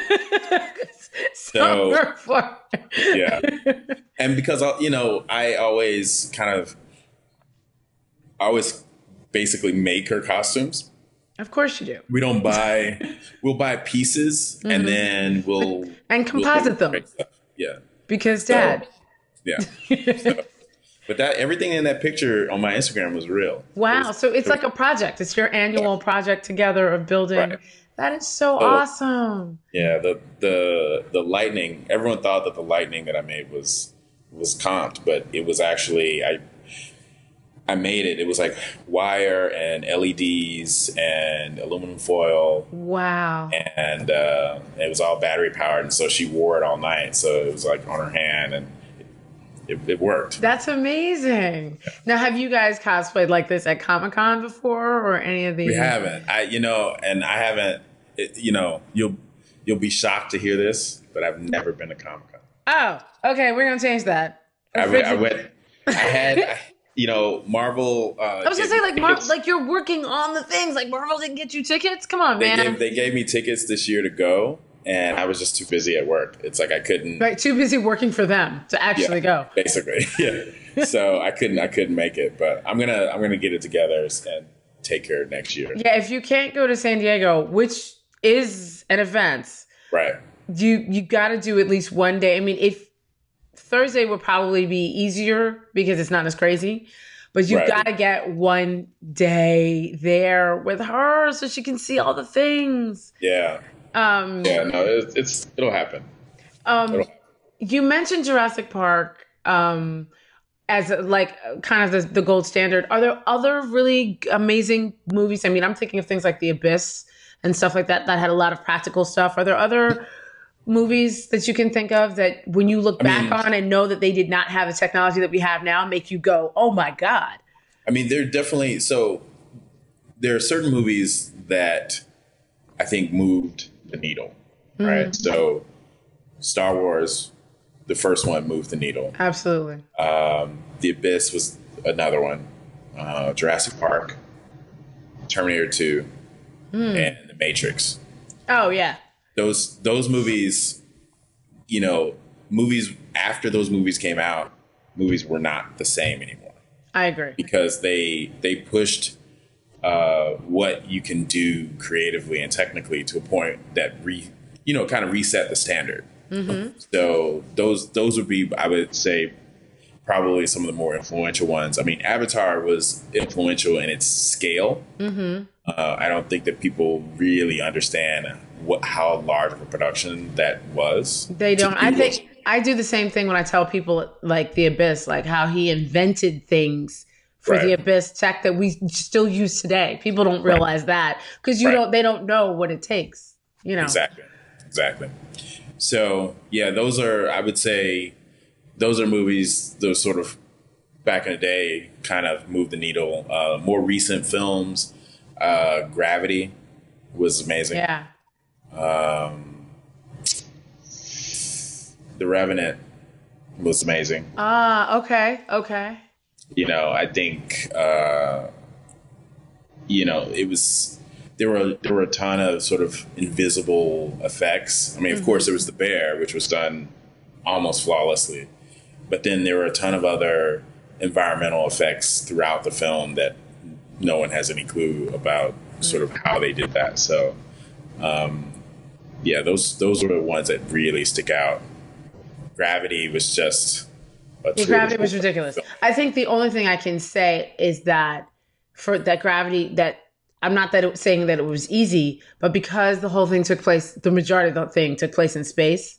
so, yeah. And because, you know, I always kind of, I always basically make her costumes. Of course you do. We don't buy, we'll buy pieces mm-hmm. and then we'll. And composite we'll them. Yeah. Because Dad. So, yeah. So, but that everything in that picture on my Instagram was real. Wow. Was, so it's like a project. It's your annual yeah. project together of building. Right. That is so, so awesome. Yeah. The, the, the lightning, everyone thought that the lightning that I made was, was comped, but it was actually, I, I made it. It was like wire and L E Ds and aluminum foil. Wow. And uh, it was all battery powered. And so she wore it all night. So it was like on her hand and It, it worked. That's amazing. Yeah. Now, have you guys cosplayed like this at Comic-Con before or any of these? We haven't. I, you know, and I haven't, it, you know, you'll, you'll be shocked to hear this, but I've never been to Comic-Con. Oh, okay. We're going to change that. I, went, I went, I had, I, you know, Marvel. Uh, I was going to say like, Mar- like you're working on the things like Marvel didn't get you tickets. Come on, they man. Gave, they gave me tickets this year to go. And I was just too busy at work. It's like I couldn't. Right, too busy working for them to actually yeah, go. Basically, yeah. So I couldn't. I couldn't make it. But I'm gonna. I'm gonna get it together and take care next year. Yeah, if you can't go to San Diego, which is an event, right? You you got to do at least one day. I mean, if Thursday would probably be easier because it's not as crazy, but you right. got to get one day there with her so she can see all the things. Yeah. Um, yeah, no, it's, it's it'll happen. Um, it'll happen. You mentioned Jurassic Park um, as a, like kind of the, the gold standard. Are there other really amazing movies? I mean, I'm thinking of things like The Abyss and stuff like that that had a lot of practical stuff. Are there other movies that you can think of that when you look I back mean, on and know that they did not have the technology that we have now make you go, oh my God? I mean, there definitely so there are certain movies that I think moved the needle, right? Mm-hmm. So Star Wars, the first one, moved the needle. Absolutely. Um, the Abyss was another one. Uh, Jurassic Park, Terminator two, mm. and The Matrix. Oh, yeah. Those those movies, you know, movies after those movies came out, movies were not the same anymore. I agree. Because they they pushed Uh, what you can do creatively and technically to a point that re, you know, kind of reset the standard. Mm-hmm. So those those would be, I would say, probably some of the more influential ones. I mean, Avatar was influential in its scale. Mm-hmm. Uh, I don't think that people really understand what how large of a production that was. They don't. I think I do the same thing when I tell people like The Abyss, like how he invented things for right. the Abyss tech that we still use today. People don't realize right. that because you right. don't, they don't know what it takes, you know? Exactly. Exactly. So yeah, those are, I would say those are movies, those sort of back in the day kind of moved the needle. Uh, more recent films, uh, Gravity was amazing. Yeah. Um, The Revenant was amazing. Ah, okay. Okay. You know, I think, uh, you know, it was, there were, there were a ton of sort of invisible effects. I mean, of mm-hmm. course, there was the bear, which was done almost flawlessly. But then there were a ton of other environmental effects throughout the film that no one has any clue about sort of how they did that. So, um, yeah, those, those are the ones that really stick out. Gravity was just... Yeah, Gravity was ridiculous. I think the only thing I can say is that for that Gravity, that I'm not that it, saying that it was easy, but because the whole thing took place, the majority of the thing took place in space,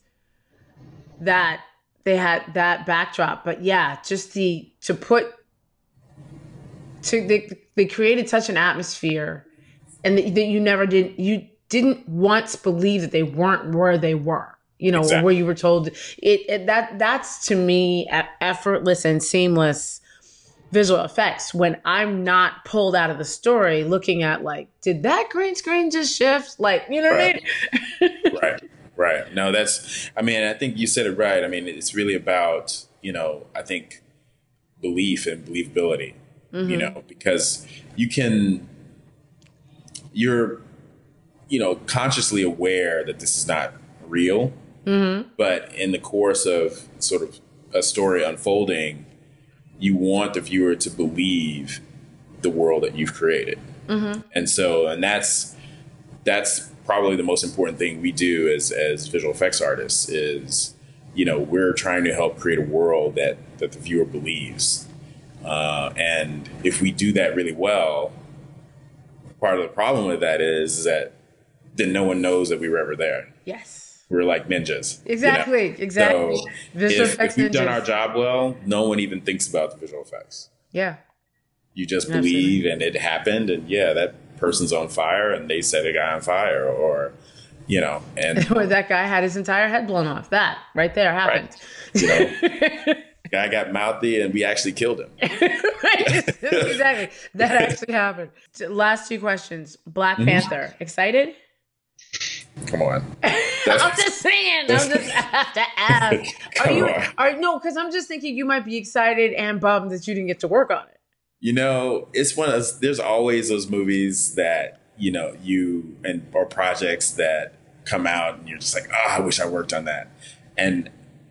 that they had that backdrop. But yeah, just the, to put, to, they, they created such an atmosphere and that, that you never did, you didn't once believe that they weren't where they were, you know, exactly. where you were told it, it that that's to me effortless and seamless visual effects when I'm not pulled out of the story looking at like, did that green screen just shift? Like, you know right. what I mean? Right, right. No, that's, I mean, I think you said it right. I mean, it's really about, you know, I think belief and believability, mm-hmm. you know, because you can, you're, you know, consciously aware that this is not real, mm-hmm. but in the course of sort of a story unfolding, you want the viewer to believe the world that you've created. Mm-hmm. And so, and that's, that's probably the most important thing we do as, as visual effects artists is, you know, we're trying to help create a world that, that the viewer believes. Uh, and if we do that really well, part of the problem with that is, is that then no one knows that we were ever there. Yes. We're like ninjas. Exactly, you know? Exactly. So if, if we've ninjas. done our job well, no one even thinks about the visual effects. Yeah. You just Absolutely. believe and it happened and yeah, that person's on fire and they set a guy on fire or, you know, and or that guy had his entire head blown off. That right there happened. Right. You know, guy got mouthy and we actually killed him. Right. Exactly. That actually happened. Last two questions. Black mm-hmm. Panther. Excited? Come on. I'm just saying. I'm just have to ask. Are you? On. Are no? Because I'm just thinking you might be excited and bummed that you didn't get to work on it. You know, it's one of those, there's always those movies that you know you and or projects that come out and you're just like, oh, I wish I worked on that. And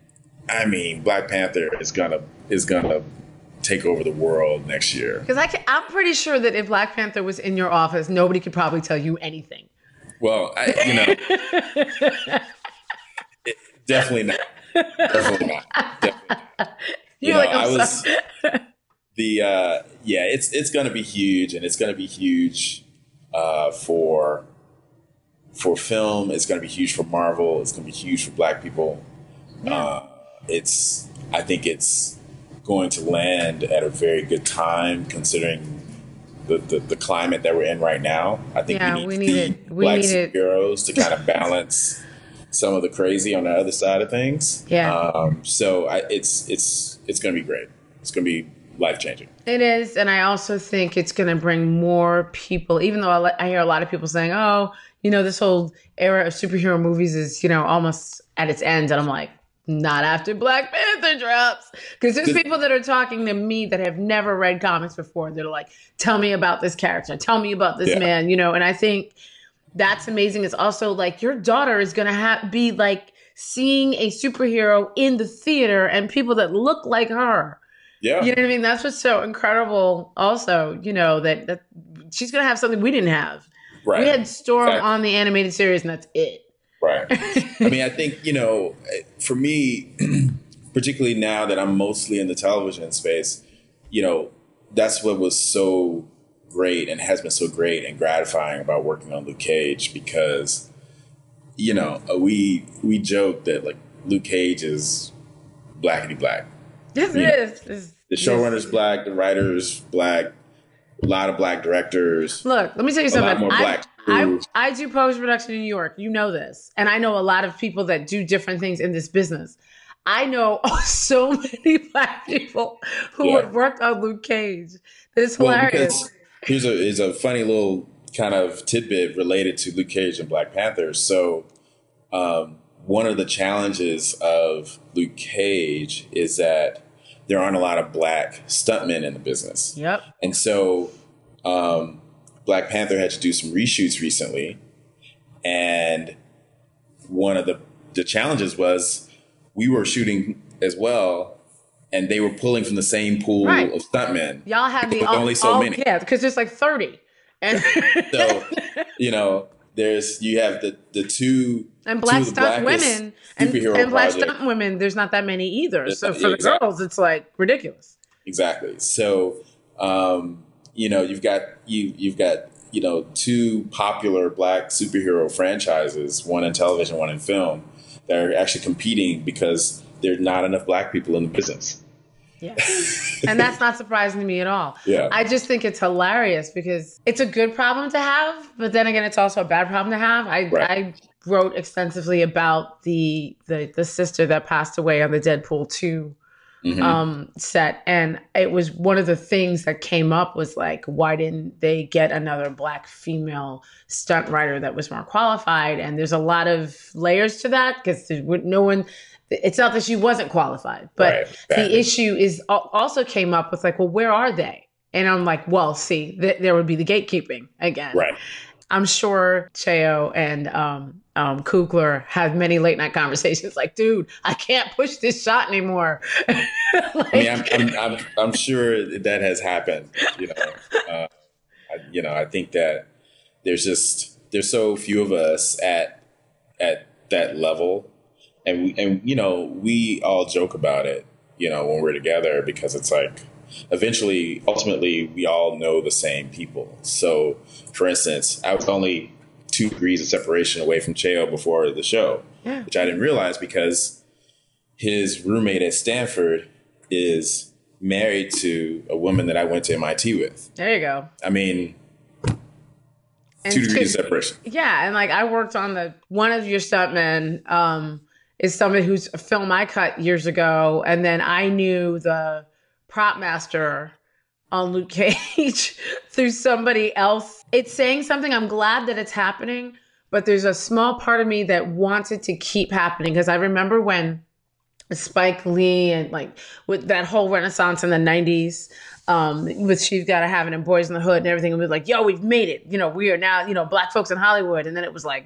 I mean, Black Panther is gonna is gonna take over the world next year. Because I can, I'm pretty sure that if Black Panther was in your office, nobody could probably tell you anything. Well, I, you know, it, definitely not. Definitely not. Definitely not. You You're know, like, I'm I was sorry. the uh, yeah. It's it's going to be huge, and it's going to be huge uh, for for film. It's going to be huge for Marvel. It's going to be huge for Black people. Yeah. Uh, it's I think it's going to land at a very good time, considering The, the, the climate that we're in right now. I think yeah, we need, we need it. We Black need superheroes it. to kind of balance some of the crazy on the other side of things. Yeah. Um, so I, it's it's it's going to be great. It's going to be life changing. It is, and I also think it's going to bring more people. Even though I, I hear a lot of people saying, "Oh, you know, this whole era of superhero movies is you know almost at its end," and I'm like, not after Black Panther drops. Because there's people that are talking to me that have never read comics before. They're like, tell me about this character. Tell me about this yeah. man, you know? And I think that's amazing. It's also like your daughter is going to ha- be like seeing a superhero in the theater and people that look like her. Yeah. You know what I mean? That's what's so incredible also, you know, that, that she's going to have something we didn't have. Right. We had Storm exactly. on the animated series and that's it. Right. I mean, I think, you know, for me, particularly now that I'm mostly in the television space, you know, that's what was so great and has been so great and gratifying about working on Luke Cage because, you know, we we joke that like Luke Cage is blackity black. Yes, it is. It's, the showrunner's yes. black, the writer's black, a lot of black directors. Look, let me tell you something. A lot more black. I, I, I do post-production in New York. You know this. And I know a lot of people that do different things in this business. I know so many Black people who yeah. have worked on Luke Cage. It's hilarious. Well, here's a, here's a funny little kind of tidbit related to Luke Cage and Black Panther. So um, one of the challenges of Luke Cage is that there aren't a lot of Black stuntmen in the business. Yep. And so um, Black Panther had to do some reshoots recently. And one of the, the challenges was we were shooting as well, and they were pulling from the same pool right. of stuntmen. Y'all had the all, only so all, many. Yeah, because there's like thirty. And so, you know, there's you have the, the two and black two stunt women and, and black stunt women. There's not that many either. There's so not, for the exactly. girls, it's like ridiculous. Exactly. So, um, you know, you've got you you've got you know, two popular black superhero franchises, one in television, one in film, that are actually competing because there are not enough black people in the business. Yeah. And that's not surprising to me at all. Yeah. I just think it's hilarious because it's a good problem to have, but then again, it's also a bad problem to have. I, Right. I wrote extensively about the, the the sister that passed away on the Deadpool two Mm-hmm. um, set. And it was one of the things that came up was like, why didn't they get another black female stunt writer that was more qualified? And there's a lot of layers to that because no one, it's not that she wasn't qualified, but Right. the Exactly. issue is also came up with like, well, where are they? And I'm like, well, see, th- there would be the gatekeeping again. Right. I'm sure Cheo and um, um, Coogler had many late night conversations like, dude, I can't push this shot anymore. Like, I mean, I'm, I'm, I'm, I'm sure that has happened, you know, uh, I, you know, I think that there's just, there's so few of us at, at that level. And we, and, you know, we all joke about it, you know, when we're together, because it's like, eventually, ultimately, we all know the same people. So, for instance, I was only two degrees of separation away from Cheo before the show, Yeah. which I didn't realize because his roommate at Stanford is married to a woman that I went to M I T with. there you go. I mean, And two degrees to- of separation. Yeah, and like I worked on the one of your stuntmen um, is somebody whose film I cut years ago, and then I knew the prop master on Luke Cage through somebody else. It's saying something. I'm glad that it's happening, but there's a small part of me that wants it to keep happening because I remember when Spike Lee and like with that whole renaissance in the nineties. Um, with She's Gotta Have It and Boys in the Hood and everything, and we were like, yo, we've made it. You know, we are now, you know, black folks in Hollywood. And then it was like,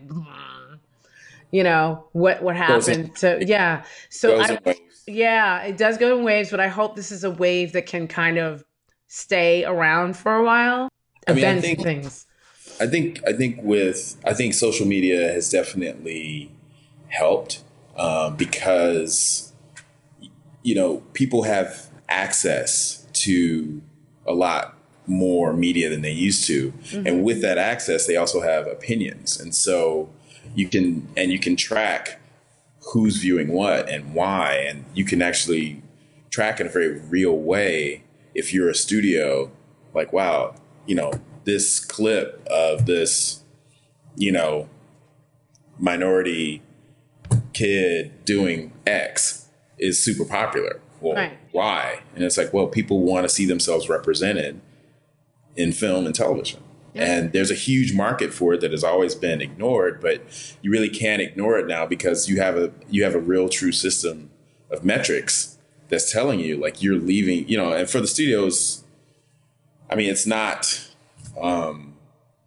you know, what what happened to, yeah. So, Goes I, in waves. yeah, it does go in waves, but I hope this is a wave that can kind of stay around for a while. I mean, I Events think- and things. I think I think with I think social media has definitely helped um, because you know people have access to a lot more media than they used to, Mm-hmm. and with that access, they also have opinions, and so you can and you can track who's viewing what and why, and you can actually track in a very real way if you're a studio. Like, wow, you know. This clip of this, you know, minority kid doing X is super popular. Well, Right. why? And it's like, well, people want to see themselves represented in film and television. Yeah. And there's a huge market for it that has always been ignored, but you really can't ignore it now because you have a you have a real true system of metrics that's telling you like you're leaving, you know, and for the studios, I mean, it's not Um,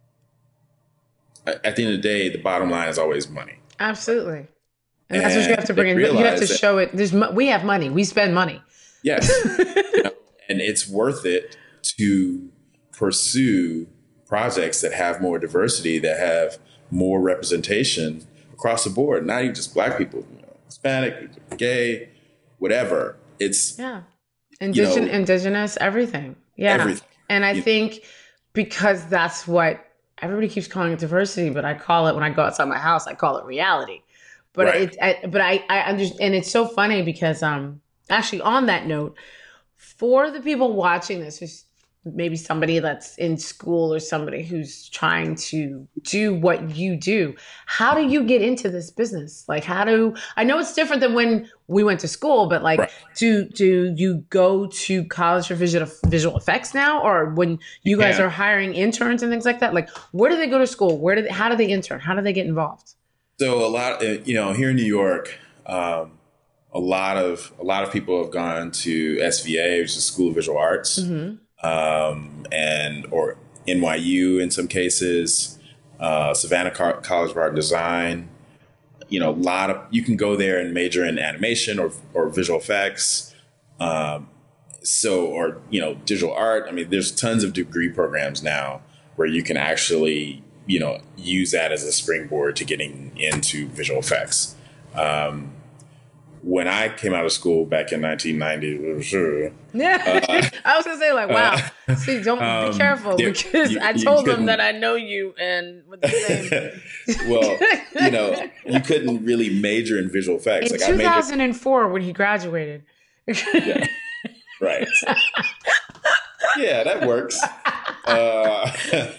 at the end of the day, the bottom line is always money. Absolutely. And that's what you have to And bring in. You have to realize that- show it. There's mo- we have money. We spend money. Yes. You know, and it's worth it to pursue projects that have more diversity, that have more representation across the board, not even just black people, you know, Hispanic, gay, whatever. It's Yeah. Indigen- You know, indigenous, everything. Yeah. everything. And I You- think because that's what everybody keeps calling it diversity, but I call it when I go outside my house, I call it reality. But Right. it, I, but I, I understand, and it's so funny because um, actually on that note, for the people watching this, who's maybe somebody that's in school or somebody who's trying to do what you do, how do you get into this business? Like, how do I know it's different than when we went to school, but like, Right. do do you go to college for visual visual effects now, or when you guys can. are hiring interns and things like that? Like, where do they go to school? Where do they, how do they intern? How do they get involved? So a lot, uh, you know, here in New York, um, a lot of a lot of people have gone to S V A, which is School of Visual Arts, um, and or N Y U in some cases, uh, Savannah Car- College of Art and Design. You know, a lot of you can go there and major in animation or or visual effects. Um, so, or you know, digital art. I mean, there's tons of degree programs now where you can actually, you know, use that as a springboard to getting into visual effects. Um, when I came out of school back in nineteen ninety, sure. Yeah, uh, I was gonna say like, wow. Uh, See, don't um, be careful there, because you, I told them that I know you and with the same. Well, you know, you couldn't really major in visual effects. In like two thousand four, I majored, when he graduated. Yeah, right. Yeah, that works. Uh,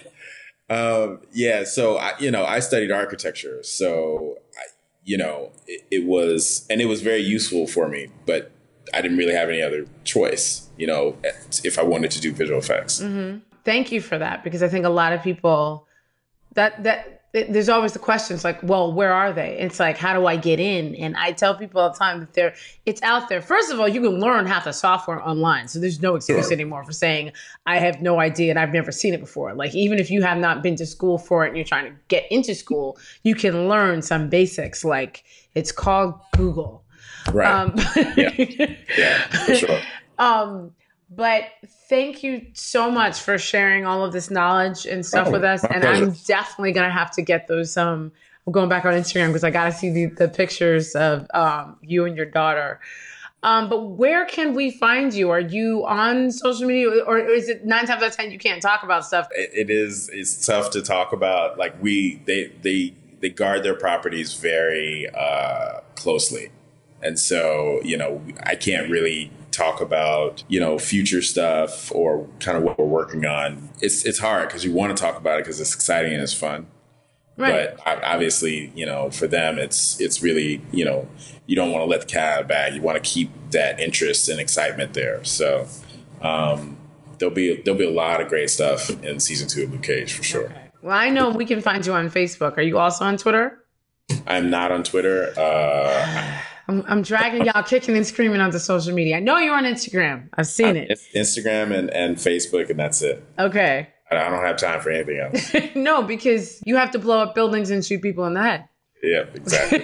um, yeah, so I, you know, I studied architecture, so I, you know, it, it was, and it was very useful for me, but I didn't really have any other choice, you know, if I wanted to do visual effects. Mm-hmm. Thank you for that, because I think a lot of people that that. It, there's always the questions like, well, where are they? It's like, how do I get in? And I tell people all the time that they're, it's out there. First of all, you can learn half the software online. So there's no excuse sure. anymore for saying, I have no idea and I've never seen it before. Like, even if you have not been to school for it and you're trying to get into school, you can learn some basics. Like, it's called Google. Right. Um, yeah. Yeah, for sure. Um, But thank you so much for sharing all of this knowledge and stuff oh, with us. And pleasure. I'm definitely going to have to get those. Um, I'm going back on Instagram because I got to see the, the pictures of um, you and your daughter. Um, but where can we find you? Are you on social media, or is it nine times out of ten you can't talk about stuff? It, it is. It's tough to talk about. Like we, they, they, they guard their properties very uh, closely, and so you know I can't really talk about, you know, future stuff or kind of what we're working on. It's it's hard because you want to talk about it because it's exciting and it's fun. Right. But obviously, you know, for them, it's it's really, you know, you don't want to let the cat out of the bag. You want to keep that interest and excitement there. So um, there'll be there'll be a lot of great stuff in season two of Luke Cage for sure. Okay. Well, I know we can find you on Facebook. Are you also on Twitter? I'm not on Twitter. Uh, I'm, I'm dragging y'all kicking and screaming onto social media. I know you're on Instagram. I've seen it. Instagram and, and Facebook, and that's it. Okay. I don't have time for anything else. No, because you have to blow up buildings and shoot people in the head. Yeah, exactly.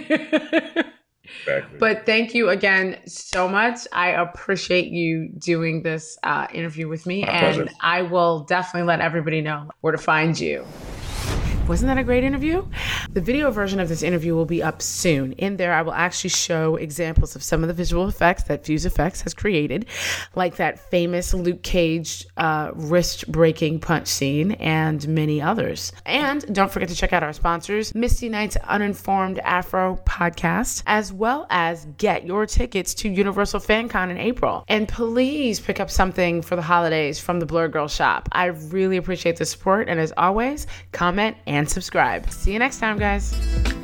Exactly. But thank you again so much. I appreciate you doing this uh, interview with me. My and pleasure. I will definitely let everybody know where to find you. Wasn't that a great interview? The video version of this interview will be up soon. In there, I will actually show examples of some of the visual effects that Fuse Effects has created, like that famous Luke Cage uh, wrist-breaking punch scene and many others. And don't forget to check out our sponsors, Misty Knight's Uninformed Afro podcast, as well as get your tickets to Universal FanCon in April. And please pick up something for the holidays from the Blur Girl shop. I really appreciate the support. And as always, comment and subscribe. See you next time, guys.